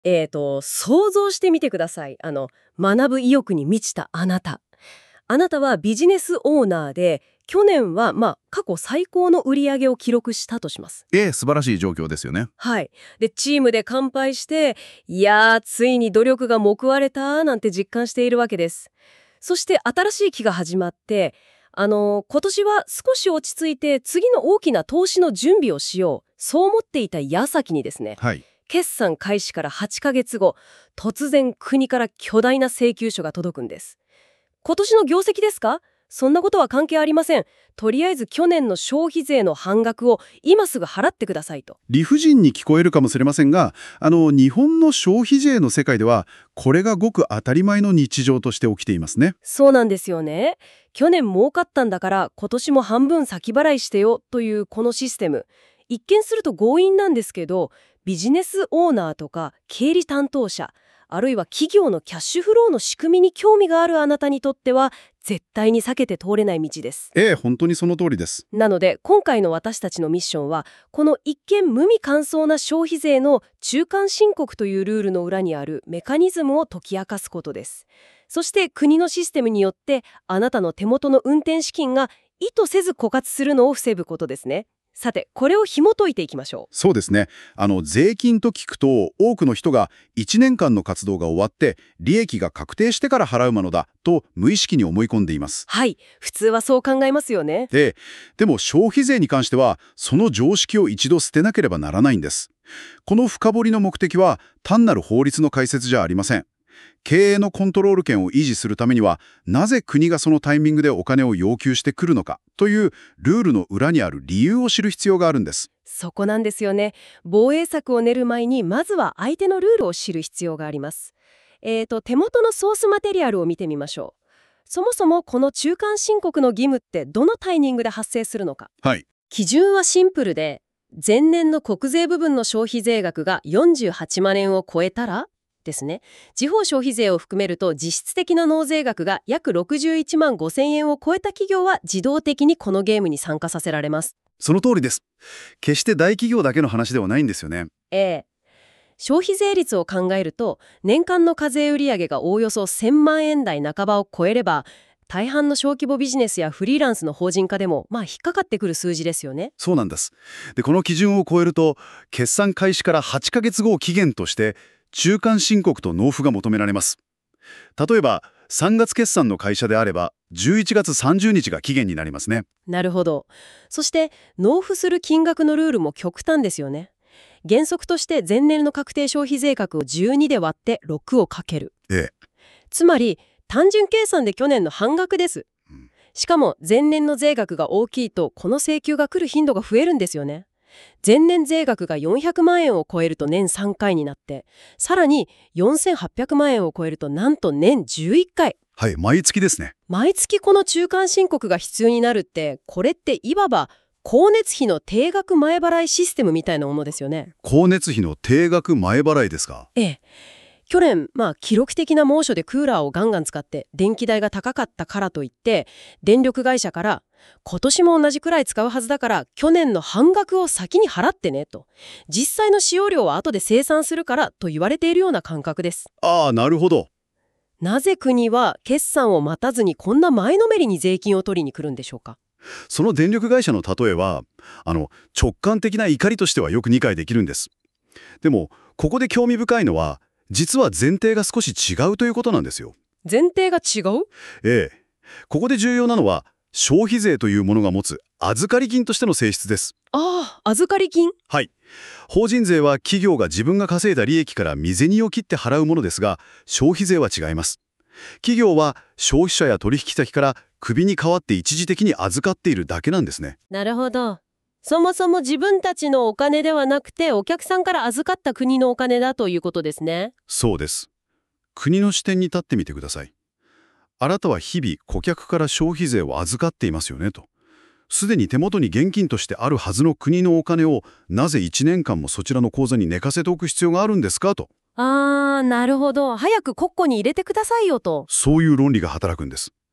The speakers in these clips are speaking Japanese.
想像してみてください。学ぶ意欲に満ちたあなた。あなたはビジネスオーナーで、去年は過去最高の売り上げを記録したとします。 素晴らしい状況ですよね。 はい。で、チームで乾杯して、いやー、ついに努力が報われたなんて実感しているわけです。そして新しい期が始まって、今年は少し落ち着いて次の大きな投資の準備をしよう。そう思っていた矢先にですね、 はい。 決算開始から8ヶ月後、突然国から巨大な請求書が届くんです。今年の業績ですか？そんなことは関係ありません。とりあえず去年の消費税の半額を今すぐ払ってくださいと。 理不尽に聞こえるかもしれませんが、日本の消費税の世界では、これがごく当たり前の日常として起きていますね。 そうなんですよね。去年儲かったんだから今年も半分先払いしてよというこのシステム。一見すると強引なんですけど、ビジネスオーナーとか経理担当者、あるいは企業のキャッシュフローの仕組みに興味があるあなたにとっては絶対に避けて通れない道です。 本当にその通りです。 なので今回の私たちのミッションは、この一見無味乾燥な消費税の中間申告というルールの裏にあるメカニズムを解き明かすことです。そして国のシステムによってあなたの手元の運転資金が意図せず枯渇するのを防ぐことですね。さて、これを紐解いていきましょう。 そうですね。税金と聞くと、多くの人が1年間の活動が終わって、利益が確定してから払うものだと無意識に思い込んでいます。 はい、普通はそう考えますよね。 でも消費税に関しては、その常識を一度捨てなければならないんです。この深掘りの目的は、単なる法律の解説じゃありません。経営のコントロール権を維持するためには、なぜ国がそのタイミングでお金を要求してくるのかというルールの裏にある理由を知る必要があるんです。 そこなんですよね。防衛策を練る前にまずは相手のルールを知る必要があります。手元のソースマテリアルを見てみましょう。そもそもこの中間申告の義務ってどのタイミングで発生するのか。 はい。 基準はシンプルで、前年の国税部分の消費税額が48万円を超えたらですね。地方消費税を含めると実質的な納税額が約61万5千円を超えた企業は自動的にこのゲームに参加させられます。 その通りです。決して大企業だけの話ではないんですよね。 消費税率を考えると、年間の課税売上がおおよそ1000万円台半ばを超えれば、大半の小規模ビジネスやフリーランスの法人化でも引っかかってくる数字ですよね。 そうなんです。で、この基準を超えると、決算開始から8ヶ月後を期限として、中間申告と納付が求められます。例えば、3月決算の会社であれば、11月30日が期限になりますね。 なるほど。そして、納付する金額のルールも極端ですよね。原則として前年の確定消費税額を12で割って6をかける。つまり、単純計算で去年の半額です。しかも、前年の税額が大きいと、この請求が来る頻度が増えるんですよね。前年税額が400万円を超えると年3回になって、さらに4800万円を超えるとなんと年11回。 はい、毎月ですね。 毎月この中間申告が必要になるって、これっていわば光熱費の定額前払いシステムみたいなものですよね。 光熱費の定額前払いですか？ 去年、記録的な猛暑でクーラーをガンガン使って電気代が高かったからといって、電力会社から今年も同じくらい使うはずだから去年の半額を先に払ってねと、実際の使用量は後で生産するからと言われているような感覚です。 なるほど。 なぜ国は決算を待たずにこんな前のめりに税金を取りに来るんでしょうか？ その電力会社の例えは、直感的な怒りとしてはよく理解できるんです。でも、ここで興味深いのは、実は前提が少し違うということなんですよ。 前提が違う？ ここで重要なのは、消費税というものが持つ預かり金としての性質です。 預かり金？ はい。法人税は企業が自分が稼いだ利益から身銭を切って払うものですが、消費税は違います。企業は消費者や取引先から首に代わって一時的に預かっているだけなんですね。 なるほど。そもそも自分たちのお金ではなくて、お客さんから預かった国のお金だということですね。 そうです。国の視点に立ってみてください。あなたは日々顧客から消費税を預かっていますよねと。すでに手元に現金としてあるはずの国のお金をなぜ1年間もそちらの口座に寝かせておく必要があるんですかと。 なるほど。早く国庫に入れてくださいよと。 そういう論理が働くんです。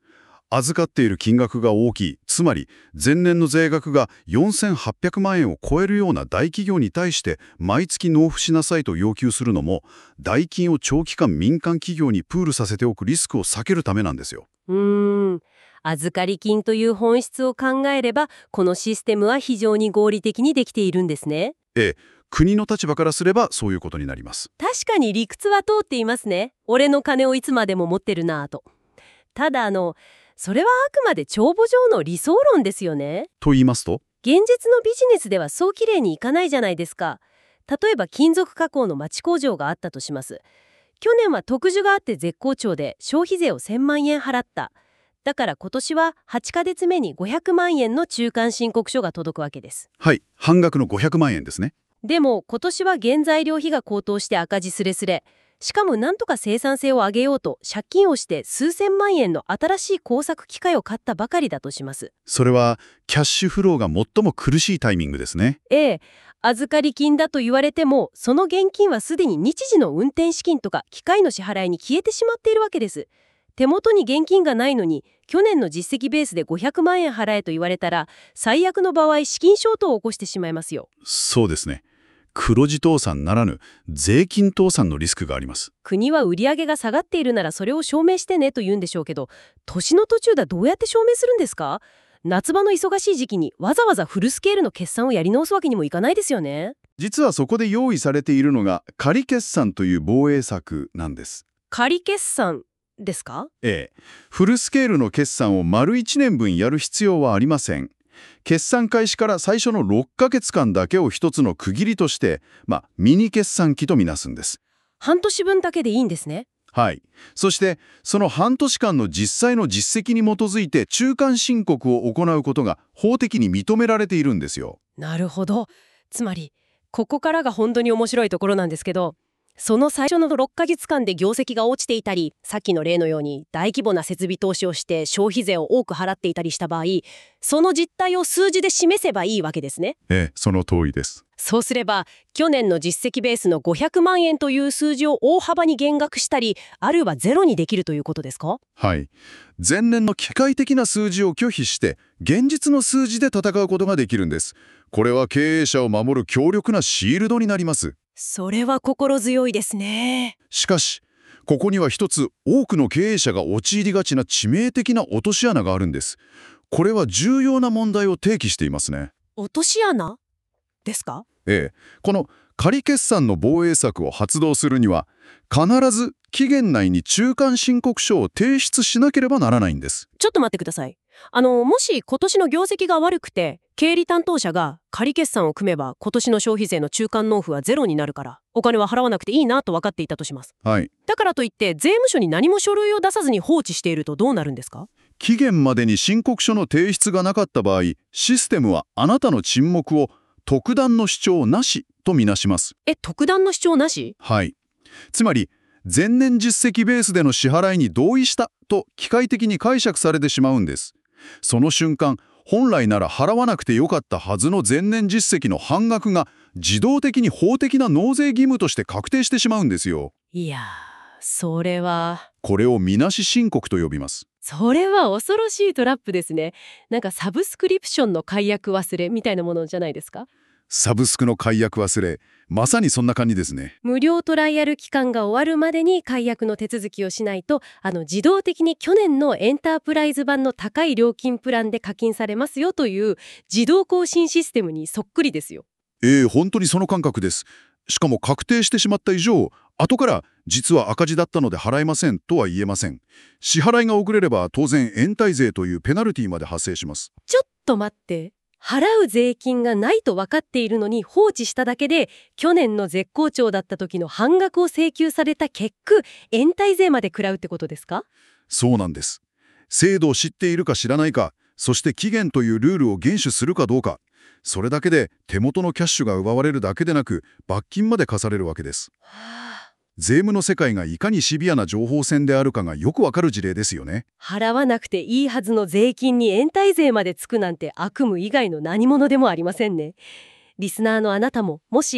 預かっている金額が大きい、つまり前年の税額が4800万円を超えるような大企業に対して毎月納付しなさいと要求するのも、代金を長期間民間企業にプールさせておくリスクを避けるためなんですよ。 預かり金という本質を考えれば、このシステムは非常に合理的にできているんですね。 ええ、国の立場からすればそういうことになります。 確かに理屈は通っていますね。俺の金をいつまでも持ってるなぁと。ただそれはあくまで帳簿上の理想論ですよね。 と言いますと？ 現実のビジネスではそうきれいにいかないじゃないですか。例えば金属加工の町工場があったとします。去年は特需があって絶好調で消費税を1000万円払った。だから今年は8ヶ月目に500万円の中間申告書が届くわけです。 はい、半額の500万円ですね。 でも今年は原材料費が高騰して赤字スレスレ。しかもなんとか生産性を上げようと借金をして数千万円の新しい工作機械を買ったばかりだとします。 それはキャッシュフローが最も苦しいタイミングですね。 預かり金だと言われても、その現金はすでに日時の運転資金とか機械の支払いに消えてしまっているわけです。手元に現金がないのに去年の実績ベースで500万円払えと言われたら、最悪の場合資金ショートを起こしてしまいますよ。 そうですね。黒字倒産ならぬ税金倒産のリスクがあります。 国は売上が下がっているならそれを証明してねと言うんでしょうけど、年の途中でどうやって証明するんですか？夏場の忙しい時期にわざわざフルスケールの決算をやり直すわけにもいかないですよね。 実はそこで用意されているのが仮決算という防衛策なんです。 仮決算ですか？ フルスケールの決算を丸1年分やる必要はありません。決算開始から最初の6ヶ月間だけを一つの区切りとして、ミニ決算期とみなすんです。 半年分だけでいいんですね。 はい。そして、その半年間の実際の実績に基づいて中間申告を行うことが法的に認められているんですよ。 なるほど。つまり、ここからが本当に面白いところなんですけど、その最初の6ヶ月間で業績が落ちていたり、さっきの例のように大規模な設備投資をして消費税を多く払っていたりした場合、その実態を数字で示せばいいわけですね。 その通りです。 そうすれば、去年の実績ベースの500万円という数字を大幅に減額したり、あるいはゼロにできるということですか？ はい。前年の機械的な数字を拒否して、現実の数字で戦うことができるんです。これは経営者を守る強力なシールドになります。 それは心強いですね。 しかし、ここには一つ多くの経営者が陥りがちな致命的な落とし穴があるんです。これは重要な問題を提起していますね。 落とし穴ですか？ この仮決算の防衛策を発動するには、必ず期限内に中間申告書を提出しなければならないんです。 ちょっと待ってください。もし今年の業績が悪くて、経理担当者が仮決算を組めば今年の消費税の中間納付はゼロになるから、お金は払わなくていいなと分かっていたとします。 はい。 だからといって税務署に何も書類を出さずに放置しているとどうなるんですか？ 期限までに申告書の提出がなかった場合、システムはあなたの沈黙を特段の主張なしとみなします。 特段の主張なし？ はい。つまり、前年実績ベースでの支払いに同意したと機械的に解釈されてしまうんです。その瞬間、本来なら払わなくてよかったはずの前年実績の半額が自動的に法的な納税義務として確定してしまうんですよ。 いやー、それは。 これをみなし申告と呼びます。 それは恐ろしいトラップですね。なんかサブスクリプションの解約忘れみたいなものじゃないですか？ サブスクの解約忘れ、まさにそんな感じですね。 無料トライアル期間が終わるまでに解約の手続きをしないと、自動的に去年のエンタープライズ版の高い料金プランで課金されますよという自動更新システムにそっくりですよ。 本当にその感覚です。しかも確定してしまった以上、後から実は赤字だったので払えませんとは言えません。支払いが遅れれば当然延滞税というペナルティまで発生します。 ちょっと待って。払う税金がないと分かっているのに放置しただけで、去年の絶好調だった時の半額を請求された結果、延滞税まで食らうってことですか？ そうなんです。制度を知っているか知らないか、そして期限というルールを厳守するかどうか、それだけで手元のキャッシュが奪われるだけでなく、罰金まで課されるわけです。税務の世界がいかにシビアな情報戦であるかがよくわかる事例ですよね。 払わなくていいはずの税金に延滞税までつくなんて悪夢以外の何者でもありませんね。リスナーのあなたも、もし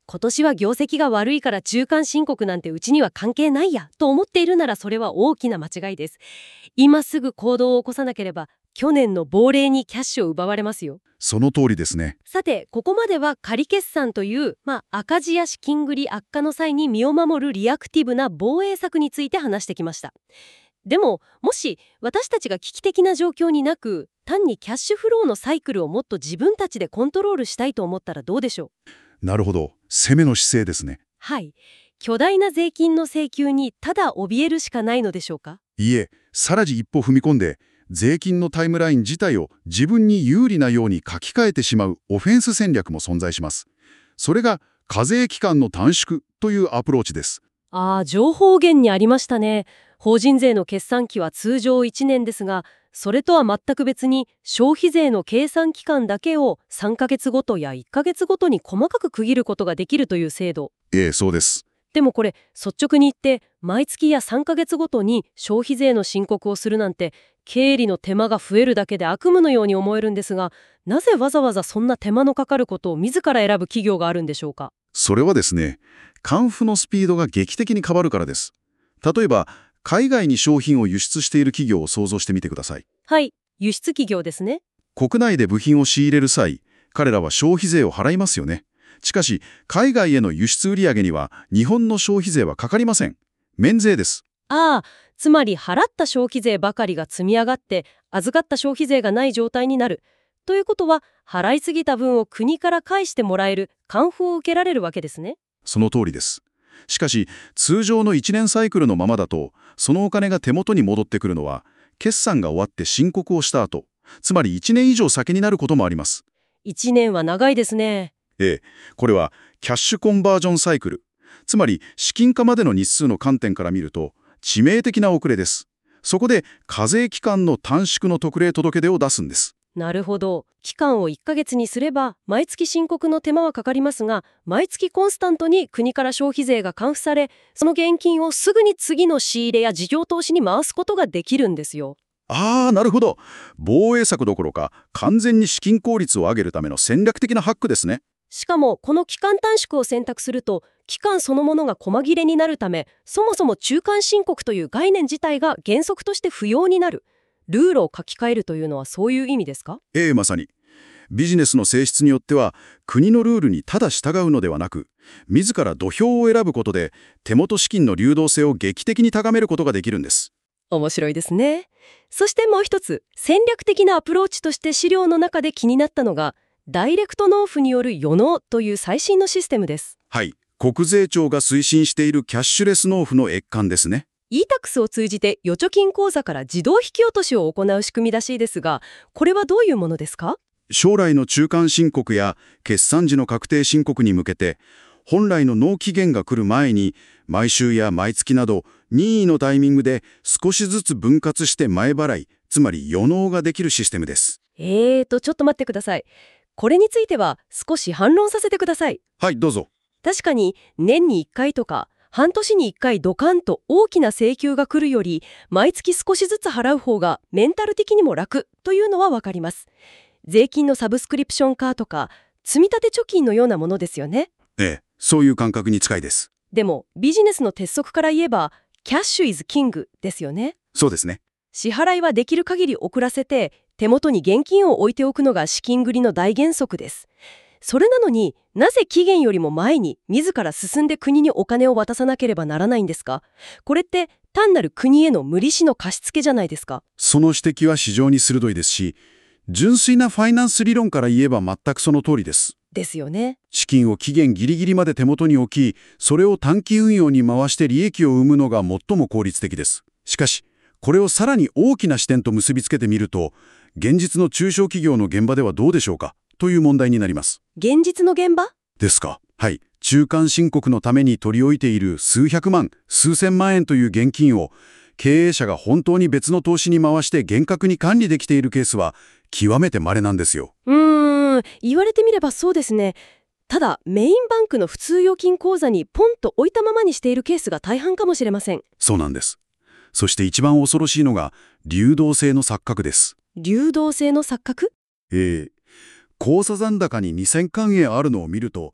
今年は業績が悪いから中間申告なんてうちには関係ないやと思っているなら、それは大きな間違いです。今すぐ行動を起こさなければ去年の亡霊にキャッシュを奪われますよ。 その通りですね。 さて、ここまでは仮決算という、赤字や資金繰り悪化の際に身を守るリアクティブな防衛策について話してきました。でも、もし私たちが危機的な状況になく、単にキャッシュフローのサイクルをもっと自分たちでコントロールしたいと思ったらどうでしょう。なるほど。攻めの姿勢ですね。 はい。巨大な税金の請求にただ怯えるしかないのでしょうか？ いえ、さらに一歩踏み込んで、税金のタイムライン自体を自分に有利なように書き換えてしまうオフェンス戦略も存在します。それが課税期間の短縮というアプローチです。 情報源にありましたね。法人税の決算期は通常1年ですが、それとは全く別に消費税の計算期間だけを3ヶ月ごとや1ヶ月ごとに細かく区切ることができるという制度。 そうです。 でもこれ、率直に言って毎月や3ヶ月ごとに消費税の申告をするなんて、経理の手間が増えるだけで悪夢のように思えるんですが、なぜわざわざそんな手間のかかることを自ら選ぶ企業があるんでしょうか？ それはですね、還付のスピードが劇的に変わるからです。例えば、海外に商品を輸出している企業を想像してみてください。 はい、輸出企業ですね。 国内で部品を仕入れる際、彼らは消費税を払いますよね。しかし、海外への輸出売上には日本の消費税はかかりません。免税です。 つまり払った消費税ばかりが積み上がって預かった消費税がない状態になる。ということは、払いすぎた分を国から返してもらえる還付を受けられるわけですね。 その通りです。しかし、通常の1年サイクルのままだと、そのお金が手元に戻ってくるのは、決算が終わって申告をした後、つまり1年以上先になることもあります。 1年は長いですね。 これはキャッシュコンバージョンサイクル、つまり資金化までの日数の観点から見ると、致命的な遅れです。そこで、課税期間の短縮の特例届出を出すんです。 なるほど。期間を1ヶ月にすれば、毎月申告の手間はかかりますが、毎月コンスタントに国から消費税が還付され、その現金をすぐに次の仕入れや事業投資に回すことができるんですよ。 なるほど。防衛策どころか、完全に資金効率を上げるための戦略的なハックですね。 しかも、この期間短縮を選択すると、期間そのものが細切れになるため、そもそも中間申告という概念自体が原則として不要になる。ルールを書き換えるというのはそういう意味ですか？ まさに。ビジネスの性質によっては、国のルールにただ従うのではなく、自ら土俵を選ぶことで、手元資金の流動性を劇的に高めることができるんです。 面白いですね。そしてもう一つ、戦略的なアプローチとして資料の中で気になったのが、ダイレクト納付による予納という最新のシステムです。 はい。国税庁が推進しているキャッシュレス納付の一環ですね。 e-tax を通じて預貯金口座から自動引き落としを行う仕組みらしいですが、これはどういうものですか？ 将来の中間申告や決算時の確定申告に向けて、本来の納期限が来る前に、毎週や毎月など任意のタイミングで少しずつ分割して前払い、つまり予納ができるシステムです。 ちょっと待ってください。これについては少し反論させてください。 はい、どうぞ。 確かに年に1回とか半年に1回ドカンと大きな請求が来るより、毎月少しずつ払う方がメンタル的にも楽というのはわかります。税金のサブスクリプション化とか積立貯金のようなものですよね。 そういう感覚に近いです。 でもビジネスの鉄則から言えば、キャッシュイズキングですよね。 そうですね。 支払いはできる限り遅らせて、手元に現金を置いておくのが資金繰りの大原則です。それなのになぜ期限よりも前に自ら進んで国にお金を渡さなければならないんですか？これって単なる国への無利子の貸し付けじゃないですか。 その指摘は非常に鋭いですし、純粋なファイナンス理論から言えば全くその通りです。 ですよね。 資金を期限ギリギリまで手元に置き、それを短期運用に回して利益を生むのが最も効率的です。しかし、これをさらに大きな視点と結びつけてみると、現実の中小企業の現場ではどうでしょうかという問題になります。 現実の現場ですか。はい。中間申告のために取り置いている数百万、数千万円という現金を、経営者が本当に別の投資に回して厳格に管理できているケースは極めて稀なんですよ。 言われてみればそうですね。ただメインバンクの普通預金口座にポンと置いたままにしているケースが大半かもしれません。 そうなんです。そして一番恐ろしいのが流動性の錯覚です。 流動性の錯覚？ 口座残高に2000万円あるのを見ると、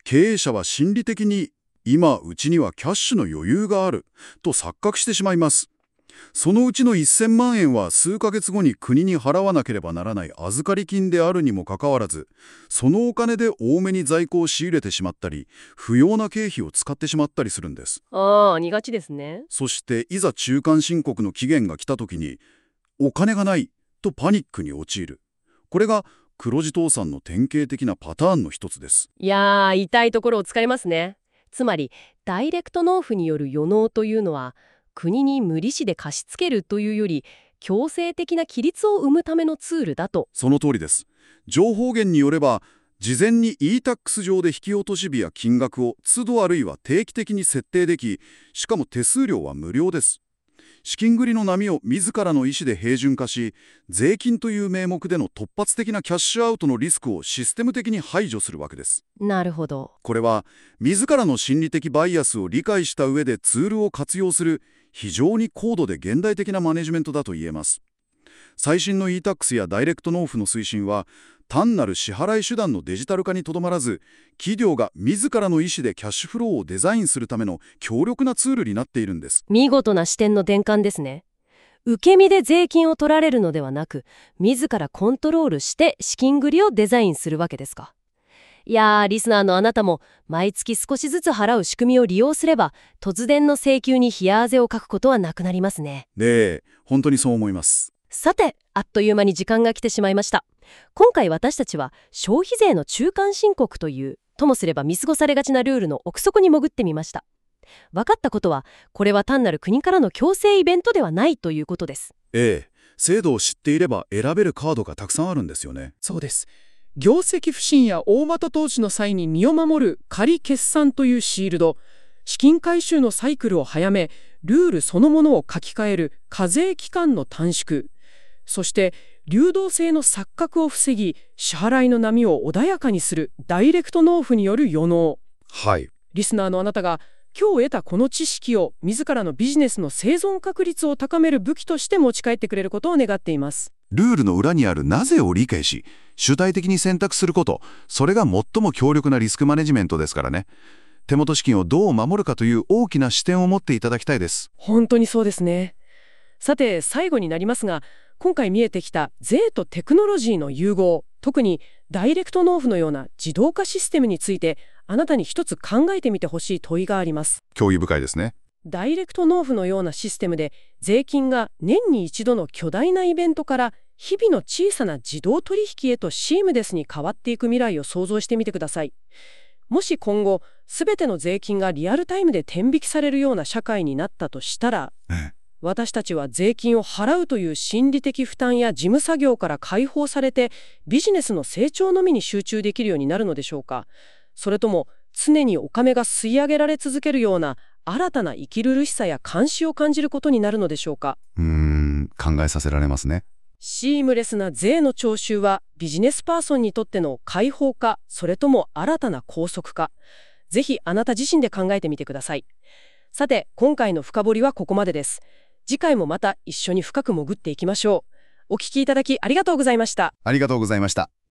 経営者は心理的に今うちにはキャッシュの余裕があると錯覚してしまいます。そのうちの1000万円は数ヶ月後に国に払わなければならない預かり金であるにもかかわらず、そのお金で多めに在庫を仕入れてしまったり、不要な経費を使ってしまったりするんです。 ありがちですね。 そしていざ中間申告の期限が来た時に、お金がないとパニックに陥る。これが黒字倒産の典型的なパターンの一つです。 いやー、痛いところを突かれますね。つまり、ダイレクト納付による余納というのは、国に無利子で貸し付けるというより、強制的な規律を生むためのツールだと。 その通りです。情報源によれば、事前に e-tax 上で引き落とし日や金額を都度あるいは定期的に設定でき、しかも手数料は無料です。資金繰りの波を自らの意思で平準化し、税金という名目での突発的なキャッシュアウトのリスクをシステム的に排除するわけです。 なるほど。 これは、自らの心理的バイアスを理解した上でツールを活用する、非常に高度で現代的なマネジメントだと言えます。最新の e-tax やダイレクト納付の推進は、単なる支払い手段のデジタル化にとどまらず、企業が自らの意思でキャッシュフローをデザインするための強力なツールになっているんです。 見事な視点の転換ですね。受け身で税金を取られるのではなく、自らコントロールして資金繰りをデザインするわけですか。いやー、リスナーのあなたも毎月少しずつ払う仕組みを利用すれば、突然の請求に冷や汗をかくことはなくなりますね。 ねえ、本当にそう思います。 さて、あっという間に時間が来てしまいました。今回私たちは消費税の中間申告という、ともすれば見過ごされがちなルールの奥底に潜ってみました。分かったことは、これは単なる国からの強制イベントではないということです。 制度を知っていれば選べるカードがたくさんあるんですよね。 そうです。業績不振や大股投資の際に身を守る仮決算というシールド、資金回収のサイクルを早め、ルールそのものを書き換える課税期間の短縮、そして流動性の錯覚を防ぎ、支払いの波を穏やかにするダイレクト納付による余納。 はい。 リスナーのあなたが今日得たこの知識を自らのビジネスの生存確率を高める武器として持ち帰ってくれることを願っています。 ルールの裏にあるなぜを理解し、主体的に選択すること、それが最も強力なリスクマネジメントですからね。手元資金をどう守るかという大きな視点を持っていただきたいです。 本当にそうですね。さて、最後になりますが、今回見えてきた税とテクノロジーの融合、特にダイレクト納付のような自動化システムについて、あなたに一つ考えてみてほしい問いがあります。 興味深いですね。 ダイレクト納付のようなシステムで、税金が年に一度の巨大なイベントから日々の小さな自動取引へとシームレスに変わっていく未来を想像してみてください。もし今後、すべての税金がリアルタイムで天引きされるような社会になったとしたら、私たちは税金を払うという心理的負担や事務作業から解放されて、ビジネスの成長のみに集中できるようになるのでしょうか。それとも常にお金が吸い上げられ続けるような新たな生きるるしさや監視を感じることになるのでしょうか。 考えさせられますね。 シームレスな税の徴収はビジネスパーソンにとっての解放か、それとも新たな拘束か。ぜひあなた自身で考えてみてください。さて、今回の深掘りはここまでです。次回もまた一緒に深く潜っていきましょう。お聞きいただきありがとうございました。 ありがとうございました。